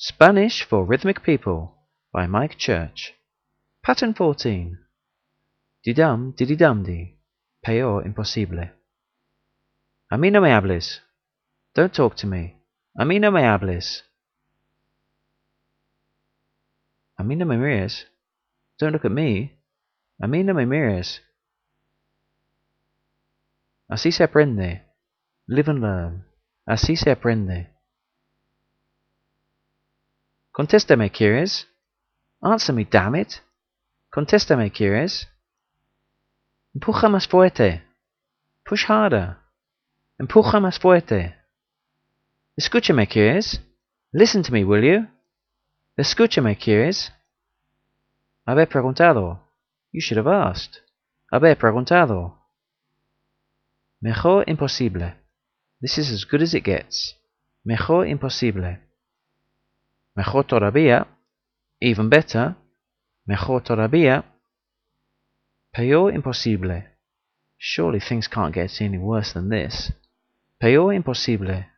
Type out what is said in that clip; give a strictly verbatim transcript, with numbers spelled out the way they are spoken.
Spanish for Rhythmic People by Mike Church. Pattern fourteen. Didam dididamdi. Peor imposible. A mí no me hables. Don't talk to me. A mí no me hables. A mí no me mires. Don't look at me. A mí no me mires. Así se aprende. Live and learn. Así se aprende. Contéstame, ¿quieres? Answer me, damn it. Contéstame, ¿quieres? Empuja más fuerte. Push harder. Empuja más fuerte. Escúchame, ¿quieres? Listen to me, will you? Escúchame, ¿quieres? Haber preguntado. You should have asked. Haber preguntado. Mejor imposible. This is as good as it gets. Mejor imposible. Mejor todavía. Even better. Mejor todavía. Peor imposible. Surely things can't get any worse than this. Peor imposible.